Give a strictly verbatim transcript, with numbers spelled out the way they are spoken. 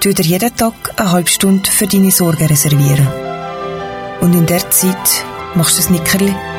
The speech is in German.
tu dir jeden Tag eine halbe Stunde für deine Sorgen reservieren. Und in der Zeit machst du ein Nickerli